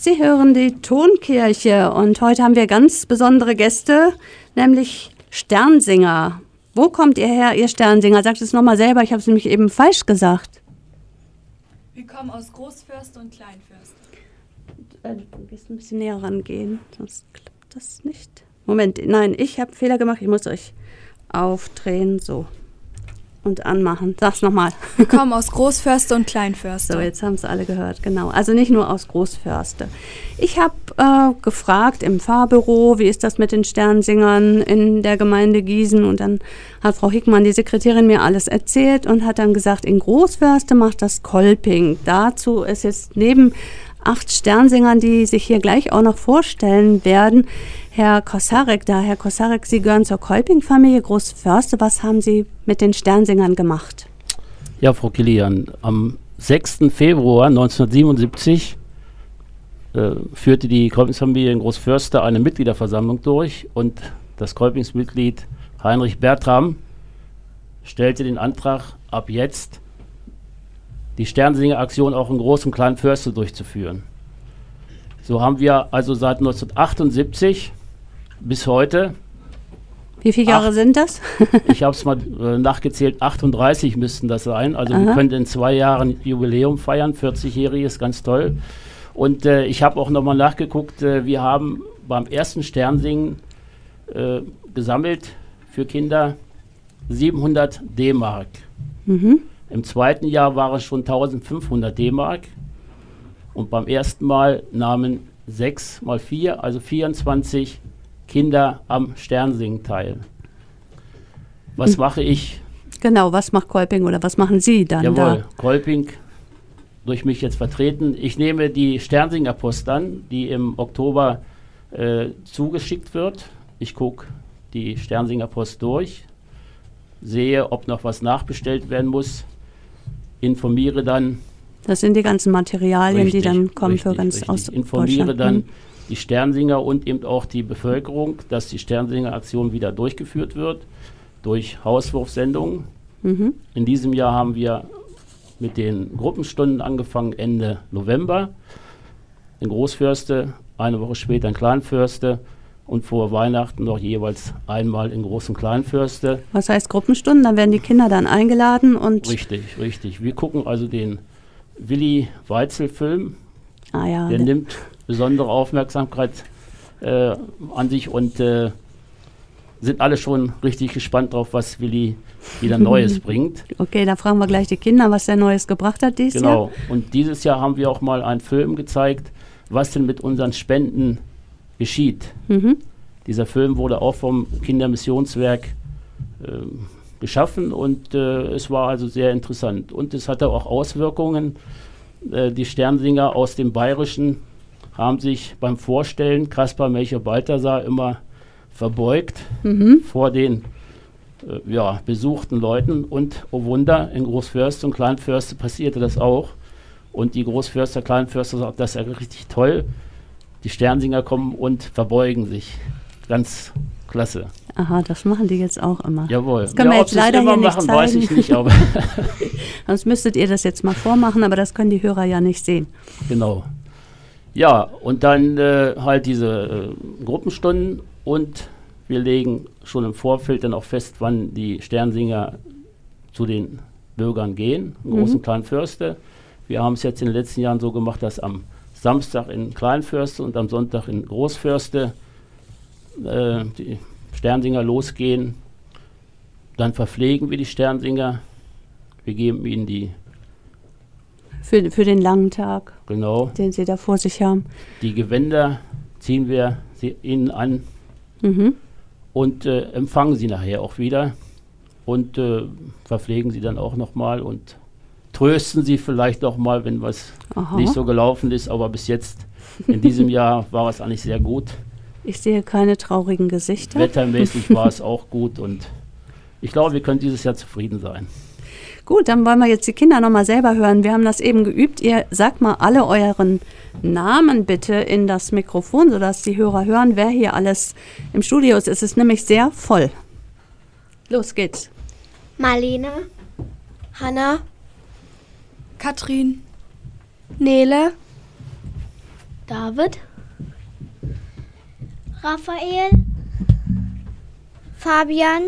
Sie hören die Tonkirche und heute haben wir ganz besondere Gäste, nämlich Sternsinger. Wo kommt ihr her, ihr Sternsinger? Sagt es nochmal selber, ich habe es nämlich eben falsch gesagt. Wir kommen aus Großförste und Kleinförste. Du gehst ein bisschen näher rangehen, sonst klappt das nicht. Moment, nein, ich habe Fehler gemacht, ich muss euch aufdrehen, so. Und anmachen. Sag's nochmal. Wir kommen aus Großförste und Kleinförste. So, jetzt haben es alle gehört, genau. Also nicht nur aus Großförste. Ich habe gefragt im Pfarrbüro, wie ist das mit den Sternsingern in der Gemeinde Gießen? Und dann hat Frau Hickmann, die Sekretärin, mir alles erzählt und hat dann gesagt, in Großförste macht das Kolping. Dazu ist jetzt neben 8 Sternsingern, die sich hier gleich auch noch vorstellen werden, Herr Kosarek da. Herr Kosarek, Sie gehören zur Kolping-Familie Großförste. Was haben Sie mit den Sternsingern gemacht? Ja, Frau Kilian, am 6. Februar 1977 führte die Kolpingsfamilie in Großförste eine Mitgliederversammlung durch und das Kolpingsmitglied Heinrich Bertram stellte den Antrag, ab jetzt die Sternsinger-Aktion auch in Groß- und Kleinförste durchzuführen. So haben wir also seit 1978 bis heute. Wie viele Jahre sind das? Ich habe es mal nachgezählt, 38 müssten das sein. Also wir können in 2 Jahren Jubiläum feiern, 40-jähriges, ganz toll. Und ich habe auch nochmal nachgeguckt, wir haben beim ersten Sternsingen gesammelt für Kinder 700 D-Mark. Im zweiten Jahr waren es schon 1500 D-Mark. Und beim ersten Mal nahmen 6 mal 4, also 24 Kinder am Sternsingen teil. Was mache ich? Genau, was macht Kolping oder was machen Sie dann? Jawohl, Kolping, durch mich jetzt vertreten. Ich nehme die Sternsinger-Post an, die im Oktober zugeschickt wird. Ich gucke die Sternsinger-Post durch, sehe, ob noch was nachbestellt werden muss, informiere dann. Das sind die ganzen Materialien, die dann kommen für ganz aus informiere dann die Sternsinger und eben auch die Bevölkerung, dass die Sternsinger-Aktion wieder durchgeführt wird durch Hauswurfsendungen. In diesem Jahr haben wir mit den Gruppenstunden angefangen Ende November in Großförste, eine Woche später in Kleinförste und vor Weihnachten noch jeweils einmal in Groß- und Kleinförste. Was heißt Gruppenstunden? Dann werden die Kinder dann eingeladen und... Richtig. Wir gucken also den Willi Weitzel-Film. Ja, der nimmt besondere Aufmerksamkeit an sich und sind alle schon richtig gespannt drauf, was Willi wieder Neues bringt. Okay, da fragen wir gleich die Kinder, was der Neues gebracht hat dieses Jahr. Genau, und dieses Jahr haben wir auch mal einen Film gezeigt, was denn mit unseren Spenden geschieht. Dieser Film wurde auch vom Kindermissionswerk geschaffen und es war also sehr interessant. Und es hatte auch Auswirkungen. Die Sternsinger aus dem Bayerischen haben sich beim Vorstellen, Kaspar, Melchior, Balthasar, immer verbeugt vor den besuchten Leuten. Und oh Wunder, in Großförste und Kleinförste passierte das auch. Und die Großförster, Kleinförster sagen, das ist ja richtig toll. Die Sternsinger kommen und verbeugen sich. Ganz klasse. Aha, das machen die jetzt auch immer. Jawohl. Das können wir jetzt leider hier nicht machen, zeigen. weiß ich nicht, aber sonst müsstet ihr das jetzt mal vormachen, aber das können die Hörer ja nicht sehen. Genau. Ja, und dann halt diese Gruppenstunden und wir legen schon im Vorfeld dann auch fest, wann die Sternsinger zu den Bürgern gehen, in Groß- und Kleinförste. Wir haben es jetzt in den letzten Jahren so gemacht, dass am Samstag in Kleinförste und am Sonntag in Großförste die Sternsinger losgehen. Dann verpflegen wir die Sternsinger. Wir geben ihnen die... Für den langen Tag, genau, den sie da vor sich haben. Die Gewänder ziehen wir ihnen an und empfangen sie nachher auch wieder und verpflegen sie dann auch nochmal und trösten sie vielleicht noch mal, wenn was nicht so gelaufen ist. Aber bis jetzt, in diesem Jahr, war es eigentlich sehr gut. Ich sehe keine traurigen Gesichter. Wettermäßig war es auch gut und ich glaube, wir können dieses Jahr zufrieden sein. Gut, dann wollen wir jetzt die Kinder nochmal selber hören. Wir haben das eben geübt. Ihr sagt mal alle euren Namen bitte in das Mikrofon, sodass die Hörer hören, wer hier alles im Studio ist. Es ist nämlich sehr voll. Los geht's. Marlene, Hanna, Katrin, Nele, David, Raphael, Fabian,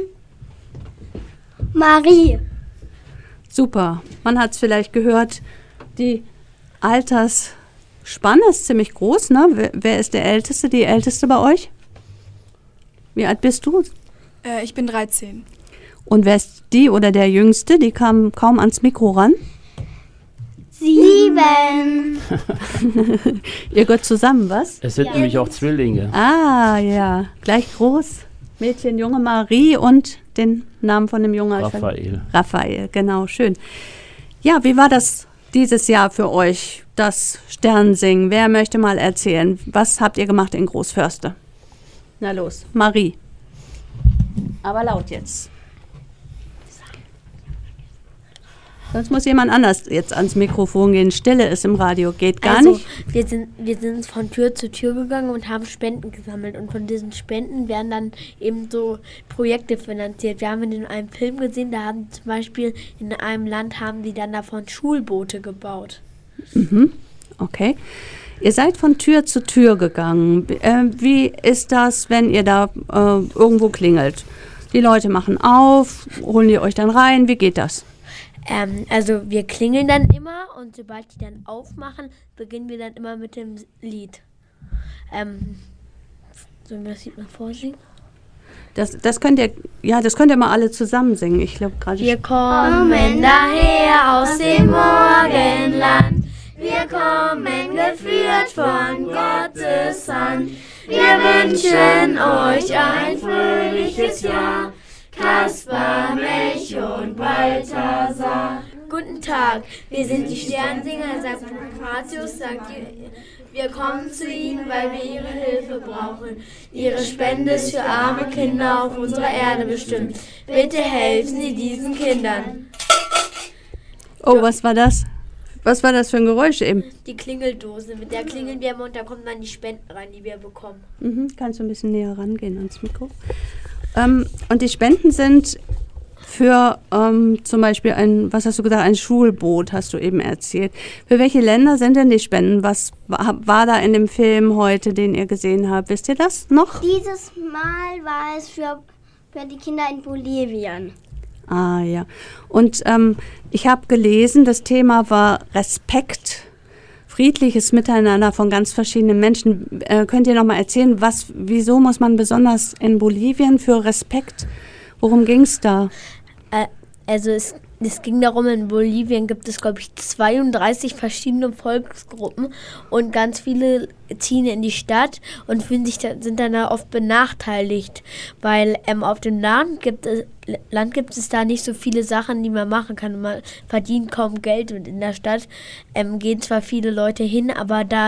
Marie. Super. Man hat es vielleicht gehört, die Altersspanne ist ziemlich groß, ne? Wer ist der Älteste, die Älteste bei euch? Wie alt bist du? Ich bin 13. Und wer ist die oder der Jüngste? Die kam kaum ans Mikro ran. 7. Ihr gehört zusammen, was? Es sind nämlich auch Zwillinge. Ah, ja. Gleich groß. Mädchen, Junge, Marie und den Namen von dem Jungen. Raphael. Raphael, genau, schön. Ja, wie war das dieses Jahr für euch, das Sternsingen? Wer möchte mal erzählen? Was habt ihr gemacht in Großförste? Na los, Marie. Aber laut jetzt. Sonst muss jemand anders jetzt ans Mikrofon gehen. Stille ist im Radio, geht gar nicht. Wir sind von Tür zu Tür gegangen und haben Spenden gesammelt. Und von diesen Spenden werden dann eben so Projekte finanziert. Wir haben in einem Film gesehen, da haben zum Beispiel in einem Land haben die dann davon Schulboote gebaut. Mhm. Okay. Ihr seid von Tür zu Tür gegangen. Wie ist das, wenn ihr da irgendwo klingelt? Die Leute machen auf, holen die euch dann rein? Wie geht das? Also wir klingeln dann immer und sobald die dann aufmachen, beginnen wir dann immer mit dem Lied. Sollen wir das Lied mal vorsingen? Das könnt ihr mal alle zusammen singen. Ich glaube gerade. Wir kommen daher aus dem Morgenland. Wir kommen geführt von Gottes Hand. Wir wünschen euch ein fröhliches Jahr. Kaspar, Mech und Balthasar. Guten Tag, wir sind die Sternsinger, sagt Pancratius, sagt wir kommen zu Ihnen, weil wir Ihre Hilfe brauchen. Ihre Spende ist für arme Kinder auf unserer Erde bestimmt. Bitte helfen Sie diesen Kindern. Oh, was war das? Was war das für ein Geräusch eben? Die Klingeldose, mit der klingeln wir immer und da kommen dann die Spenden rein, die wir bekommen. Kannst du ein bisschen näher rangehen ans Mikro? Und die Spenden sind für zum Beispiel was hast du gesagt, ein Schulboot, hast du eben erzählt. Für welche Länder sind denn die Spenden? Was war da in dem Film heute, den ihr gesehen habt? Wisst ihr das noch? Dieses Mal war es für die Kinder in Bolivien. Ah ja. Und ich habe gelesen, das Thema war Respekt. Friedliches Miteinander von ganz verschiedenen Menschen. Könnt ihr noch mal erzählen, wieso muss man besonders in Bolivien für Respekt? Worum ging es da? Also es ging darum, in Bolivien gibt es, glaube ich, 32 verschiedene Volksgruppen und ganz viele ziehen in die Stadt und sind dann da oft benachteiligt, weil auf dem Land gibt es da nicht so viele Sachen, die man machen kann. Man verdient kaum Geld und in der Stadt gehen zwar viele Leute hin, aber da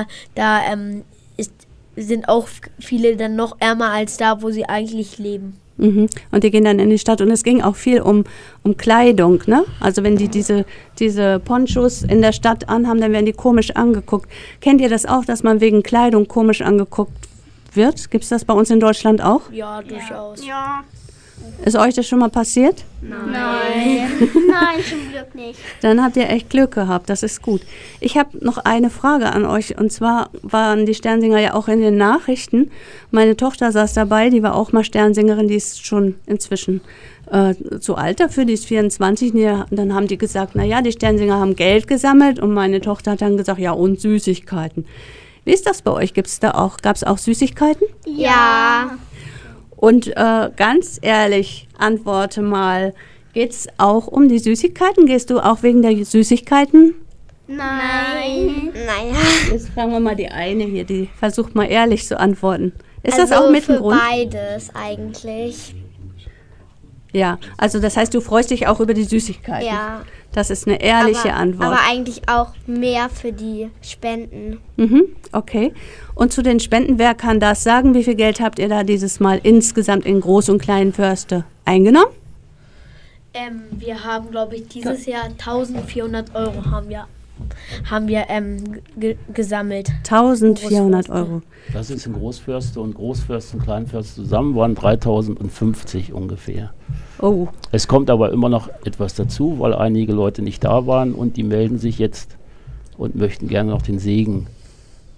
sind auch viele dann noch ärmer als da, wo sie eigentlich leben. Und die gehen dann in die Stadt und es ging auch viel um Kleidung, ne? Also wenn die diese Ponchos in der Stadt anhaben, dann werden die komisch angeguckt. Kennt ihr das auch, dass man wegen Kleidung komisch angeguckt wird? Gibt es das bei uns in Deutschland auch? Ja, durchaus. Ja. Ist euch das schon mal passiert? Nein, zum Glück nicht. Dann habt ihr echt Glück gehabt, das ist gut. Ich habe noch eine Frage an euch und zwar waren die Sternsinger ja auch in den Nachrichten. Meine Tochter saß dabei, die war auch mal Sternsingerin, die ist schon inzwischen zu alt dafür, die ist 24. Dann haben die gesagt, naja, die Sternsinger haben Geld gesammelt und meine Tochter hat dann gesagt, ja und Süßigkeiten. Wie ist das bei euch? Gab es auch Süßigkeiten? Ja. Und ganz ehrlich, antworte mal, geht es auch um die Süßigkeiten? Gehst du auch wegen der Süßigkeiten? Nein. Naja. Jetzt fragen wir mal die eine hier, die versucht mal ehrlich zu antworten. Ist Also das auch mit dem für Grund? beides eigentlich. Ja, also das heißt, du freust dich auch über die Süßigkeiten. Ja. Das ist eine ehrliche Antwort. Aber eigentlich auch mehr für die Spenden. Okay. Und zu den Spenden, wer kann das sagen? Wie viel Geld habt ihr da dieses Mal insgesamt in Groß- und Kleinförste eingenommen? Wir haben, glaube ich, dieses Jahr 1.400 Euro haben wir gesammelt. 1.400 Euro. Das ist in Großförste und Kleinförste zusammen waren 3.050 ungefähr. Oh. Es kommt aber immer noch etwas dazu, weil einige Leute nicht da waren und die melden sich jetzt und möchten gerne noch den Segen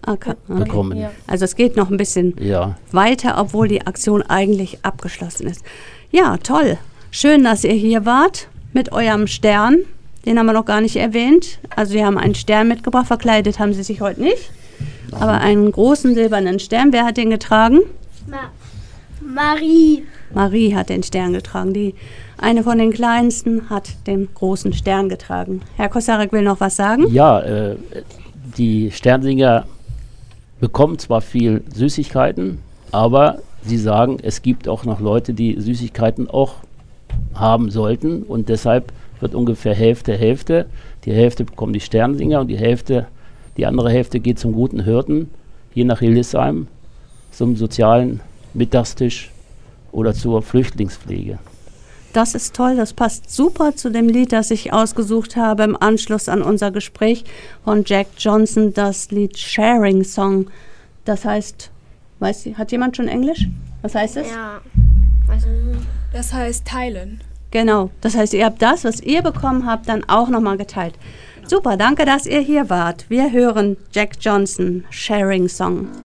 bekommen. Ja. Also es geht noch ein bisschen weiter, obwohl die Aktion eigentlich abgeschlossen ist. Ja, toll. Schön, dass ihr hier wart mit eurem Stern. Den haben wir noch gar nicht erwähnt. Also wir haben einen Stern mitgebracht. Verkleidet haben sie sich heute nicht. Aber einen großen silbernen Stern. Wer hat den getragen? Marie. Marie hat den Stern getragen. Eine von den Kleinsten hat den großen Stern getragen. Herr Kosarek will noch was sagen? Ja, die Sternsinger bekommen zwar viel Süßigkeiten, aber sie sagen, es gibt auch noch Leute, die Süßigkeiten auch haben sollten. Und deshalb wird ungefähr Hälfte. Die Hälfte bekommen die Sternsinger und die andere Hälfte geht zum Guten Hirten, hier nach Hildesheim, zum sozialen Mittagstisch oder zur Flüchtlingspflege. Das ist toll, das passt super zu dem Lied, das ich ausgesucht habe im Anschluss an unser Gespräch von Jack Johnson, das Lied Sharing Song. Das heißt, hat jemand schon Englisch? Was heißt es? Ja. Das heißt teilen. Genau, das heißt, ihr habt das, was ihr bekommen habt, dann auch nochmal geteilt. Super, danke, dass ihr hier wart. Wir hören Jack Johnson, Sharing Song.